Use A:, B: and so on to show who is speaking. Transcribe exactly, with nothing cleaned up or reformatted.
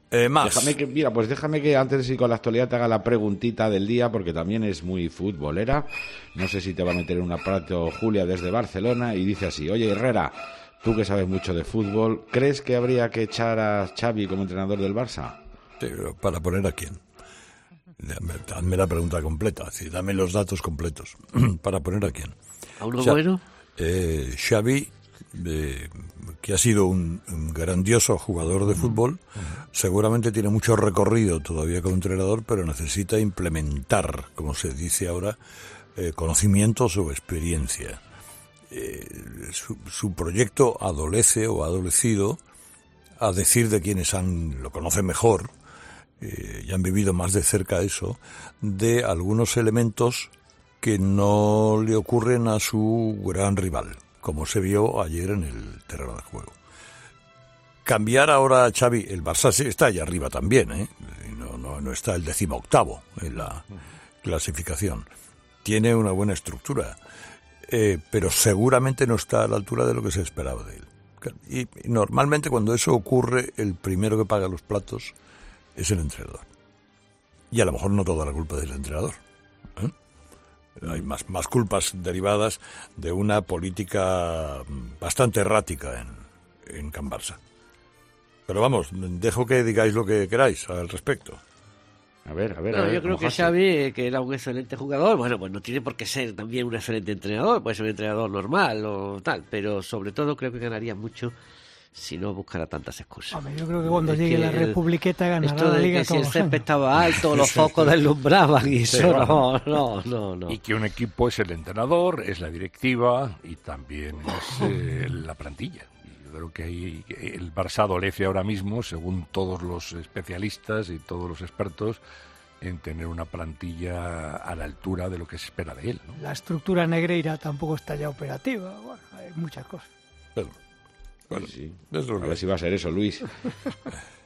A: Eh, más.
B: Déjame que, mira, pues déjame que antes de ir con la actualidad te haga la preguntita del día, porque también es muy futbolera. No sé si te va a meter en un aparato Julia desde Barcelona y dice así: oye, Herrera, tú que sabes mucho de fútbol, ¿crees que habría que echar a Xavi como entrenador del Barça?
A: Sí, ¿para poner a quién? Hazme la pregunta completa, sí, dame los datos completos. ¿Para poner a quién?
C: ¿A uno Xa- bueno?
A: Eh, Xavi, eh, que ha sido un, un grandioso jugador de fútbol, seguramente tiene mucho recorrido todavía como entrenador, pero necesita implementar, como se dice ahora, eh, conocimientos o experiencia. Eh, su, su proyecto adolece o ha adolecido, a decir de quienes han lo conocen mejor, eh, y han vivido más de cerca eso, de algunos elementos que no le ocurren a su gran rival, como se vio ayer en el terreno de juego. Cambiar ahora a Xavi, el Barça sí está allá arriba también, ¿eh? No, no, no está el decimoctavo en la clasificación. Tiene una buena estructura, eh, pero seguramente no está a la altura de lo que se esperaba de él. Y, y normalmente cuando eso ocurre, el primero que paga los platos es el entrenador. Y a lo mejor no toda la culpa del entrenador, ¿eh? Hay más, más culpas derivadas de una política bastante errática en, en Can Barça. Pero vamos, dejo que digáis lo que queráis al respecto.
B: A ver, a ver,
C: No,
B: a ver.
C: yo creo que Xavi, que era un excelente jugador, bueno, pues no tiene por qué ser también un excelente entrenador, puede ser un entrenador normal o tal, pero sobre todo creo que ganaría mucho si no buscara tantas excusas.
D: Hombre, yo creo que cuando
C: es
D: llegue
C: que
D: la Republiqueta ganará
C: esto de
D: la Liga
C: que si el
D: todos los
C: césped
D: años.
C: estaba alto, los focos deslumbraban y eso
E: Sí,
C: no, no, no, no.
E: Y que un equipo es el entrenador, es la directiva y también es eh, la plantilla. Yo creo que hay, el Barça adolece ahora mismo, según todos los especialistas y todos los expertos, en tener una plantilla a la altura de lo que se espera de él, ¿no?
D: La estructura negreira tampoco está ya operativa. Bueno, hay muchas cosas.
A: Pero, bueno,
B: Sí, sí.
A: es lo
B: A
A: que
B: ver si va a ser eso, Luis.